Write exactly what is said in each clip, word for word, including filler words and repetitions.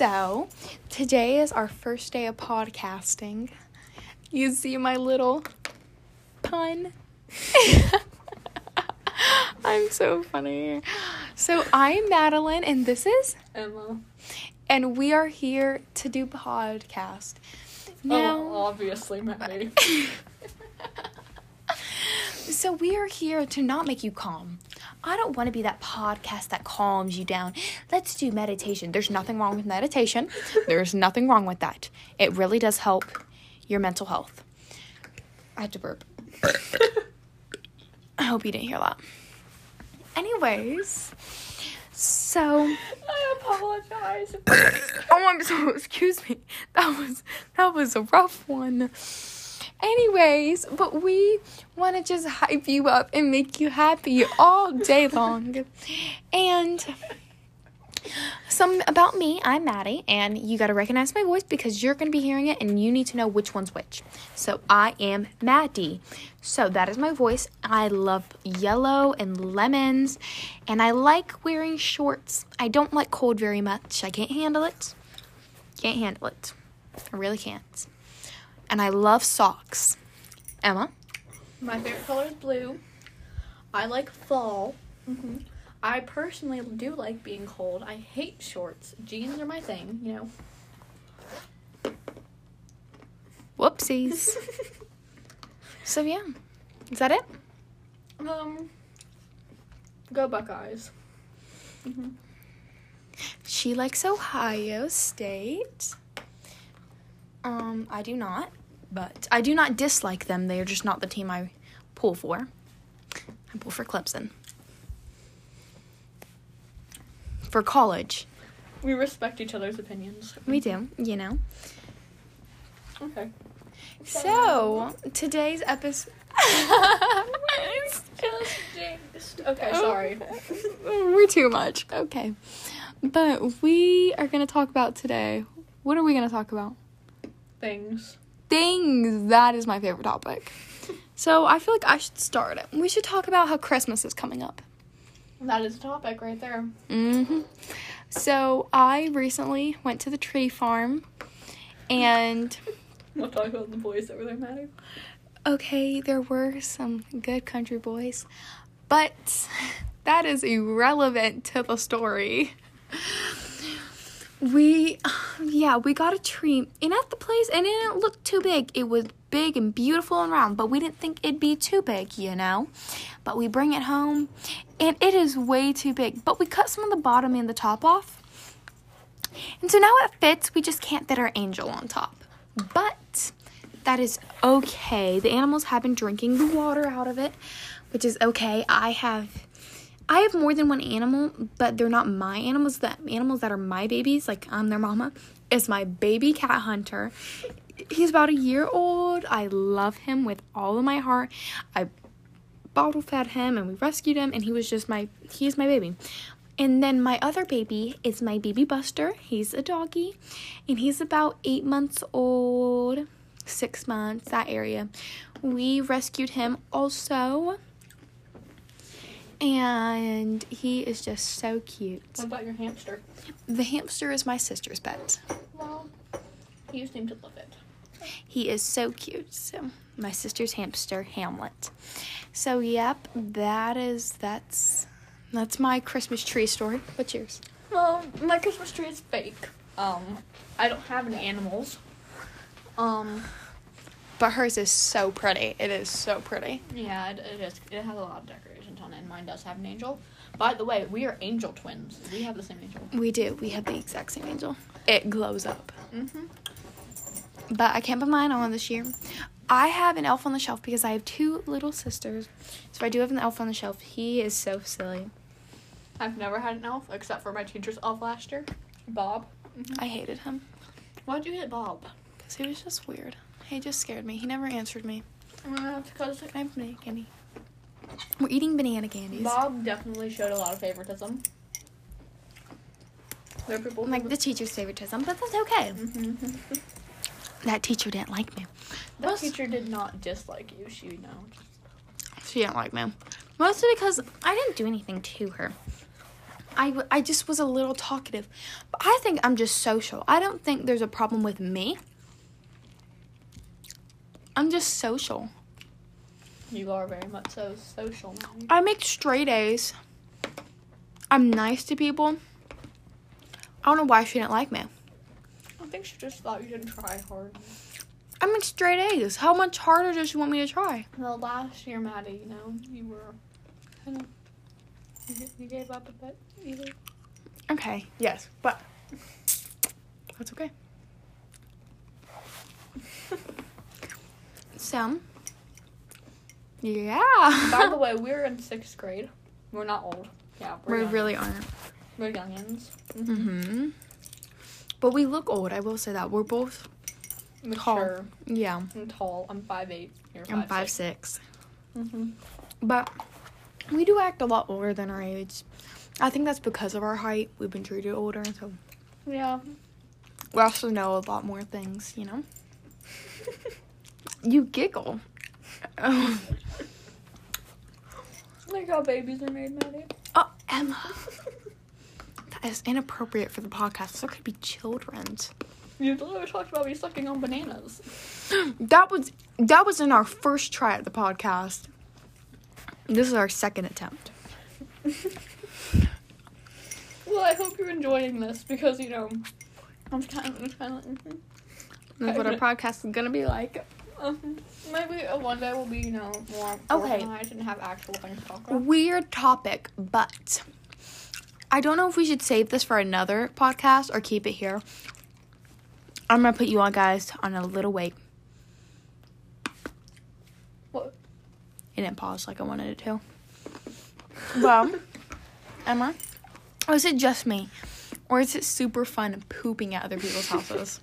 So, today is our first day of podcasting. You see my little pun? I'm so funny. So, I'm Madeline, and this is Emma. And we are here to do podcast. Now, oh, obviously, Maddie. So we are here to not make you calm. I don't want to be that podcast that calms you down. Let's do meditation. There's nothing wrong with meditation. There's nothing wrong with that. It really does help your mental health. I have to burp. I hope you didn't hear that. Anyways, so I apologize. oh, I'm so excuse me. That was that was a rough one. Anyways, but we want to just hype you up and make you happy all day long. And some about me, I'm Maddie, and you got to recognize my voice because you're going to be hearing it and you need to know which one's which. So I am Maddie. So that is my voice. I love yellow and lemons, and I like wearing shorts. I don't like cold very much. I can't handle it. Can't handle it. I really can't. And I love socks. Emma? My favorite color is blue. I like fall. Mm-hmm. I personally do like being cold. I hate shorts. Jeans are my thing, you know. Whoopsies. So, yeah. Is that it? Um, go Buckeyes. Mm-hmm. She likes Ohio State. Um, I do not, but I do not dislike them. They are just not the team I pull for. I pull for Clemson. For college. We respect each other's opinions. We do, you know. Okay. So, today's episode... It's just jinxed. Okay, sorry. We're too much. Okay. But we are going to talk about today. What are we going to talk about? Things. Things. That is my favorite topic. So I feel like I should start it. We should talk about how Christmas is coming up. That is a topic right there. Mm-hmm. So I recently went to the tree farm, and... We'll talk about the boys over there, Maddie. Okay, there were some good country boys, but that is irrelevant to the story. We, yeah, we got a tree, and at the place, and it didn't look too big. It was big and beautiful and round, but we didn't think it'd be too big, you know? But we bring it home, and it is way too big. But we cut some of the bottom and the top off, and so now it fits. We just can't fit our angel on top. But that is okay. The animals have been drinking the water out of it, which is okay. I have... I have more than one animal, but they're not my animals. The animals that are my babies, like I'm their mama, is my baby cat Hunter. He's about a year old. I love him with all of my heart. I bottle fed him and we rescued him, and he was just my, he is my baby. And then my other baby is my baby Buster. He's a doggy, and he's about eight months old, six months, that area. We rescued him also. And he is just so cute. What about your hamster? The hamster is my sister's pet. Well, you seem to love it. He is so cute. So, my sister's hamster, Hamlet. So, yep, that is, that's, that's my Christmas tree story. What's yours? Well, my Christmas tree is fake. Um, I don't have any animals. Um, But hers is so pretty. It is so pretty. yeah, it, it is. It has a lot of decorations on it, and mine does have an angel. By the way, we are angel twins. We have the same angel. We do. We have the exact same angel. It glows up. Mm-hmm. But I can't put mine on this year. I have an elf on the shelf because I have two little sisters. So I do have an elf on the shelf. He is so silly. I've never had an elf, except for my teacher's elf last year, Bob. Mm-hmm. I hated him. Why'd you hit Bob? Because he was just weird. He just scared me. He never answered me. Uh, because Can I have banana candy? We're eating banana candies. Bob definitely showed a lot of favoritism. There are people who Like the teacher's favoritism, but that's okay. Mm-hmm. That teacher didn't like me. The Most- teacher did not dislike you. She, you know. She didn't like me. Mostly because I didn't do anything to her. I, w- I just was a little talkative. But I think I'm just social. I don't think there's a problem with me. I'm just social. You are very much so social. Maddie. I make straight A's. I'm nice to people. I don't know why she didn't like me. I think she just thought you didn't try hard. I make straight A's. How much harder does she want me to try? Well, last year, Maddie, you know, you were kind of, you, you gave up a bit. Either. Okay, yes, but that's okay. So, yeah. By the way, we're in sixth grade. We're not old. Yeah, we we're really aren't. We're youngins. Mm-hmm. But we look old, I will say that. We're both Mature. tall. Yeah. I'm tall. I'm five eight. You're I'm five five six. six. Mm-hmm. But we do act a lot older than our age. I think that's because of our height. We've been treated older, so Yeah. we also know a lot more things, you know? You giggle. Oh. Like how babies are made, Maddie. Oh, Emma. That is inappropriate for the podcast. There could be children. You literally talked about me sucking on bananas. That was that was in our first try at the podcast. This is our second attempt. Well, I hope you're enjoying this because, you know, I'm kind of, I'm kind of, mm-hmm. That's what our podcast is gonna be like. Um, maybe uh, one day we'll be, you know, more Okay. organized and have actual things to talk about. Weird topic, but I don't know if we should save this for another podcast or keep it here. I'm gonna put you on guys on a little wait. What? It didn't pause like I wanted it to. Well, Emma, or is it just me? Or is it super fun pooping at other people's houses?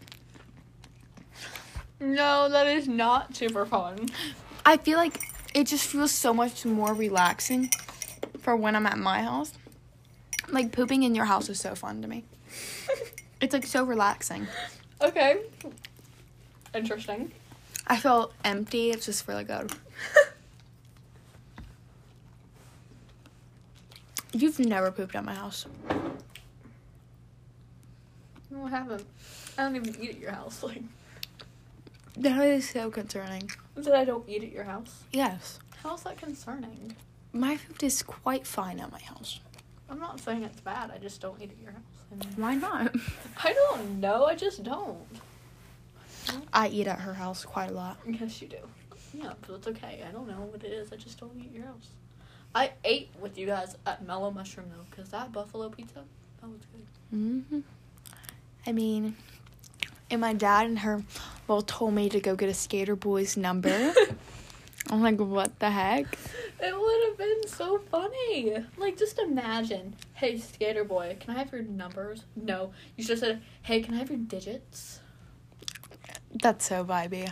No, that is not super fun. I feel like it just feels so much more relaxing for when I'm at my house. Like, pooping in your house is so fun to me. It's, like, so relaxing. Okay. Interesting. I feel empty. It's just really good. You've never pooped at my house. No, I haven't. I don't even eat at your house. Like, That is so concerning. that I don't eat at your house. Yes. How is that concerning? My food is quite fine at my house. I'm not saying it's bad. I just don't eat at your house. And Why not? I don't know. I just don't. I eat at her house quite a lot. Yes, you do. Yeah, but it's okay. I don't know what it is. I just don't eat at your house. I ate with you guys at Mellow Mushroom, though, because that buffalo pizza, that was good. Mm-hmm. I mean, and my dad and her both told me to go get a Skater Boy's number. I'm like, what the heck? It would have been so funny. Like, just imagine, hey, Skater Boy, can I have your numbers? No. You should have said, hey, can I have your digits? That's so vibey.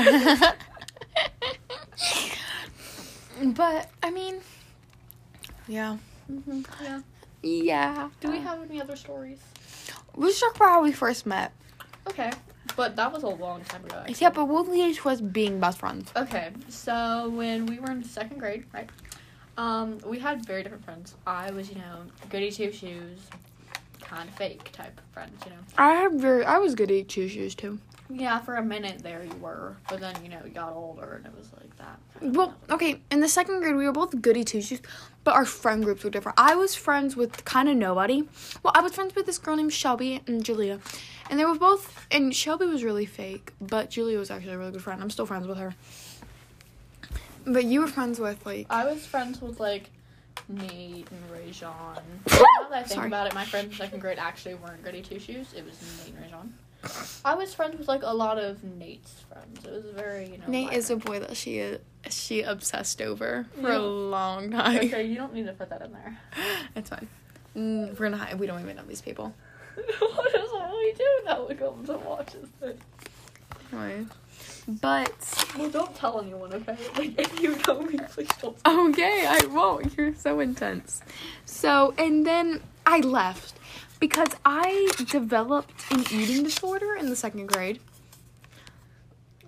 But, I mean, yeah. Mm-hmm. Yeah. Yeah. Do we have any other stories? We should talk about how we first met. Okay. But that was a long time ago, actually. Yeah, but what leads to us being best friends? Okay, so when we were in second grade, right, um, we had very different friends. I was, you know, goody two-shoes, kind of fake type of friends, you know. I had very, I was good at two shoes too. Yeah, for a minute there you were, but then, you know, you got older and it was like that. Well, okay, in the second grade, we were both goody two-shoes, but our friend groups were different. I was friends with kind of nobody. Well, I was friends with this girl named Shelby and Julia, and they were both, and Shelby was really fake, but Julia was actually a really good friend. I'm still friends with her. But you were friends with, like... I was friends with, like, Nate and Rajon. Now that I think Sorry. about it, my friends in second grade actually weren't goody two-shoes. It was Nate and Rajon. I was friends with, like, a lot of Nate's friends. It was very, you know... Nate is a vibrant. boy that she she obsessed over for Yeah. a long time. Okay, you don't need to put that in there. It's fine. Mm, we're not. We don't even know these people. What does we do now? We comes and watches it. Anyway, but Well, don't tell anyone, okay? Like, if you know me, please don't. okay, I won't. You're so intense. So, and then I left because I developed an eating disorder in the second grade.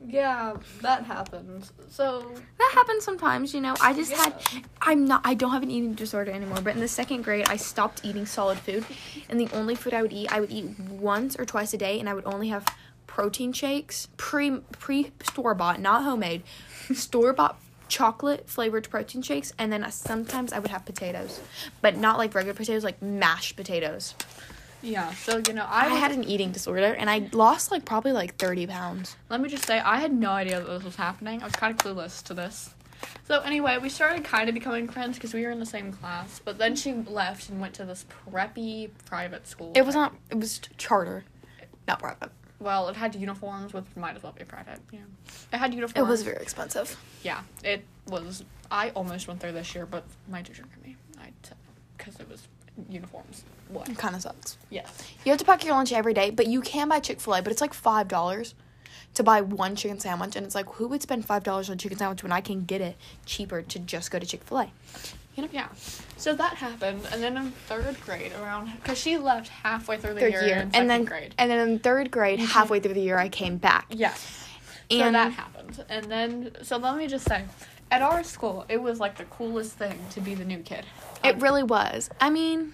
Yeah, that happens. So That happens sometimes, you know. I just Yeah. had, I'm not, I don't have an eating disorder anymore, but in the second grade, I stopped eating solid food, and the only food I would eat, I would eat once or twice a day, and I would only have protein shakes, pre, pre store-bought, not homemade, store-bought chocolate flavored protein shakes, and then sometimes I would have potatoes, but not like regular potatoes, like mashed potatoes. yeah, so you know, I, I was- had an eating disorder, and I lost like probably like thirty pounds. Let me just say, I had no idea that this was happening. I was kind of clueless to this. So anyway, we started kind of becoming friends because we were in the same class. But then she left and went to this preppy private school. It was not, it was charter, not private. Well, it had uniforms, which might as well be private. Yeah, it had It uniforms. was very expensive. Yeah, it was. I almost went there this year, but my teacher got me. I because it was uniforms. What? It kind of sucks. Yes. You have to pack your lunch every day, but you can buy Chick-fil-A, but it's like five dollars to buy one chicken sandwich, and it's like, who would spend five dollars on a chicken sandwich when I can get it cheaper to just go to Chick-fil-A? You know, yeah. So that happened, and then in third grade, around because she left halfway through the Third year, year. in And second then, grade. and then in third grade, halfway through the year, I came back. Yes. So And that happened, and then so let me just say, at our school, it was like the coolest thing to be the new kid. it really was. I mean...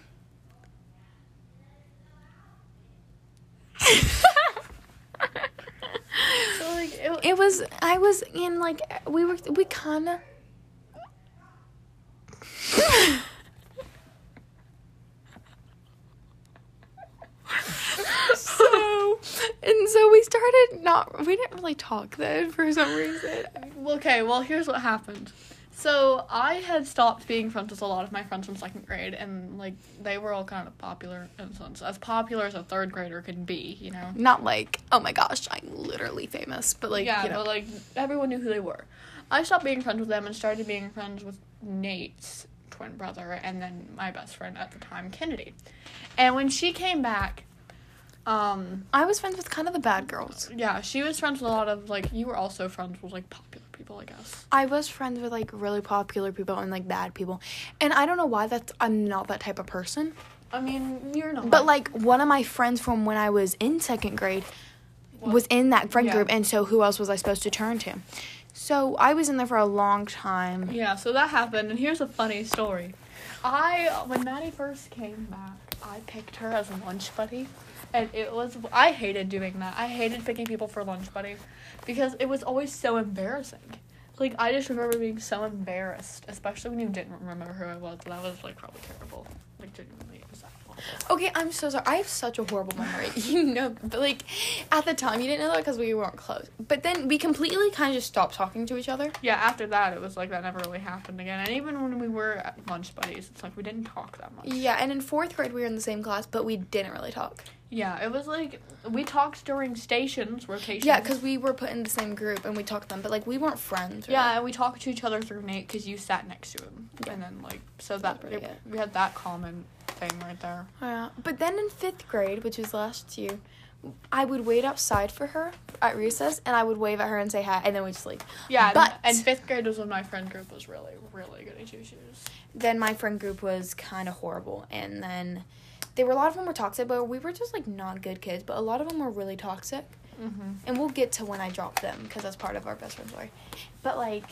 So like it, It was, I was in, like, we were, we kind of... so, and so we started not, we didn't really talk then for some reason. okay, well here's what happened. So I had stopped being friends with a lot of my friends from second grade, and like they were all kind of popular in a sense, as popular as a third grader can be, you know. Not like, oh my gosh, I'm literally famous, but like, yeah, you know. but like everyone knew who they were. I stopped being friends with them and started being friends with Nate's twin brother, and then my best friend at the time, Kennedy. And when she came back, um, I was friends with kind of the bad girls. yeah, she was friends with a lot of like you were also friends with like popular people, I guess. I was friends with like really popular people and like bad people. And I don't know why that's, I'm not that type of person. I mean, you're not. But like one of my friends from when I was in second grade was in that friend Yeah. group, and so who else was I supposed to turn to? So I was in there for a long time. Yeah, so that happened, and here's a funny story. I, when Maddie first came back, I picked her as a lunch buddy, and it was, I hated doing that. I hated picking people for lunch buddy, because it was always so embarrassing. Like, I just remember being so embarrassed, especially when you didn't remember who I was. That was, like, probably terrible. Like, genuinely, it was that awful. Okay, I'm so sorry. I have such a horrible memory. You know, but like at the time you didn't know that because we weren't close. But then we completely kind of just stopped talking to each other. Yeah, after that, it was like that never really happened again. And even when we were at lunch buddies, it's like we didn't talk that much. Yeah, and in fourth grade we were in the same class, but we didn't really talk. Yeah, it was like we talked during stations, rotations. Yeah, because we were put in the same group and we talked to them, but like we weren't friends. Really. Yeah, and we talked to each other through Nate because you sat next to him, Yeah. and then like so that pretty it- good. we had that common thing right there. Yeah, but then in fifth grade, which was last year, I would wait outside for her at recess, and I would wave at her and say hi, and then we just like. Yeah, and- But- and, fifth grade was when my friend group was really, really goody two shoes. Then my friend group was kind of horrible, and then they were a lot of them were toxic, but we were just like not good kids. But a lot of them were really toxic, Mm-hmm. and we'll get to when I drop them because that's part of our best friend story. But like,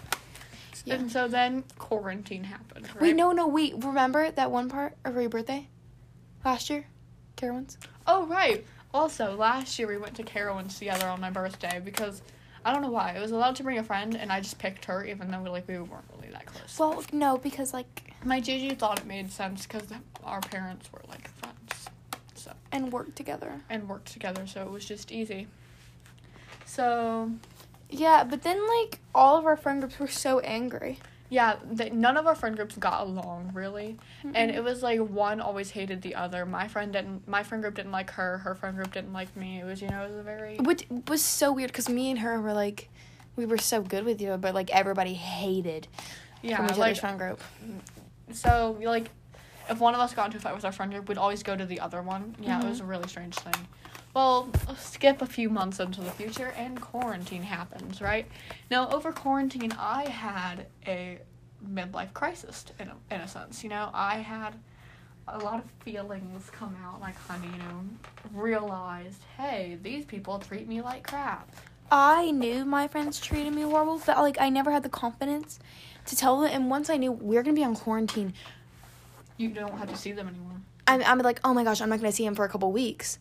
yeah. And so then quarantine happened. Right? Wait, no, no, wait. Remember that one part of your birthday last year, Carowinds? Oh right. Also, last year we went to Carowinds together on my birthday because I don't know why I was allowed to bring a friend, and I just picked her even though like we weren't really that close. Well, no, because like My Gigi thought it made sense because our parents were like friends, so and work together. and worked together, so it was just easy. So Yeah, but then like all of our friend groups were so angry. yeah, they, none of our friend groups got along really, and it was like one always hated the other. My friend didn't. My friend group didn't like her. Her friend group didn't like me. It was you know it was a very Which was so weird because me and her were like, we were so good with you, but like everybody hated yeah from each like other's friend group. so like if one of us got into a fight with our friend group, we'd always go to the other one. Yeah, Mhm. it was a really strange thing. Well, skip a few months into the future, and quarantine happens, right? Now, over quarantine, I had a midlife crisis, in a, in a sense. You know, I had a lot of feelings come out, and I kind of, you know, realized, hey, these people treat me like crap. I knew my friends treated me horrible, but like I never had the confidence to tell them. And once I knew we we're gonna be on quarantine, You don't have to see them anymore. I'm, I'm like, oh my gosh, I'm not gonna see him for a couple weeks.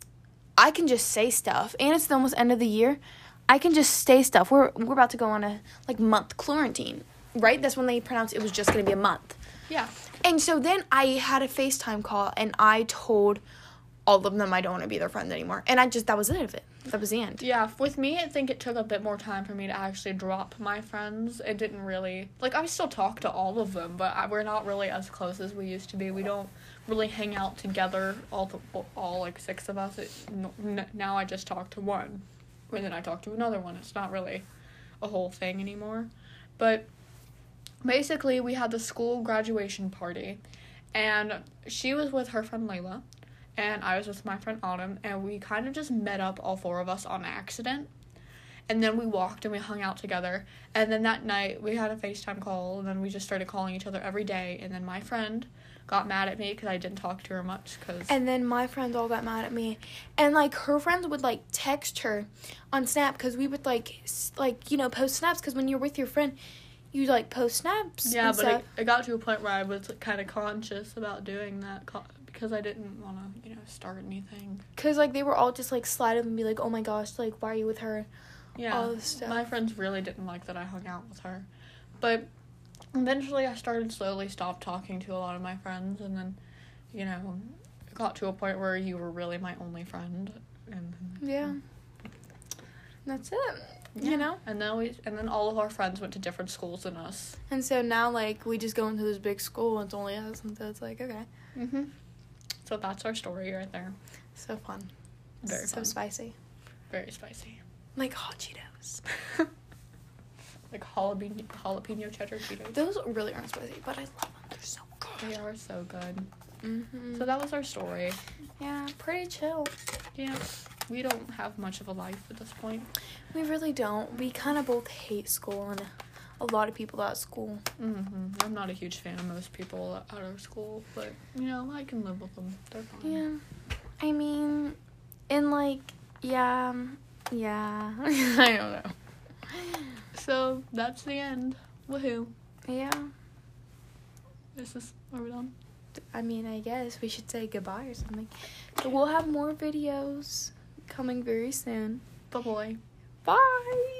I can just say stuff, and it's the almost end of the year. I can just say stuff. We're we're about to go on a like month quarantine, right? That's when they pronounced it was just gonna be a month. Yeah. And so then I had a FaceTime call, and I told all of them I don't want to be their friend anymore. And I just, that was the end of it. That was the end. Yeah, with me, I think it took a bit more time for me to actually drop my friends. It didn't really, like, I still talk to all of them, but I, we're not really as close as we used to be. We don't really hang out together, all, the, all like, six of us. It, n- now I just talk to one, and then I talk to another one. It's not really a whole thing anymore. But basically, we had the school graduation party, and she was with her friend Layla, and I was with my friend Autumn, and we kind of just met up, all four of us, on accident. And then we walked and we hung out together. And then that night, we had a FaceTime call, and then we just started calling each other every day. And then my friend got mad at me because I didn't talk to her much. Cause And then my friends all got mad at me. And, like, her friends would, like, text her on Snap because we would, like, s- like, you know, post snaps. Because when you're with your friend, you, like, post snaps yeah, and but stuff. it, it got to a point where I was like, kind of conscious about doing that co- because I didn't want to, you know, start anything. Because, like, they were all just, like, slide up and be like, oh, my gosh, like, why are you with her? Yeah, All this stuff. my friends really didn't like that I hung out with her. But eventually I started slowly stop talking to a lot of my friends, and then, you know, it got to a point where you were really my only friend. And Yeah. That's it. yeah. You know? And then we and then all of our friends went to different schools than us. And so now, like, we just go into this big school and it's only us. And so it's like, okay. Mm-hmm. So that's our story right there. So fun. Very so fun. spicy. Very spicy. Like hot Cheetos. Like jalapeno, jalapeno cheddar Cheetos. Those really aren't spicy, but I love them. They're so good. They are so good. Mm-hmm. So that was our story. Yeah, pretty chill. Yeah. We don't have much of a life at this point. We really don't. We kind of both hate school and a lot of people at school. Mm-hmm. I'm not a huge fan of most people at our school, but, you know, I can live with them. They're fine. Yeah. I mean, and like, yeah, yeah. I don't know. So, that's the end. Woohoo. Yeah. Is this, are we done? I mean, I guess we should say goodbye or something. But we'll have more videos coming very soon. Bye-bye. Bye.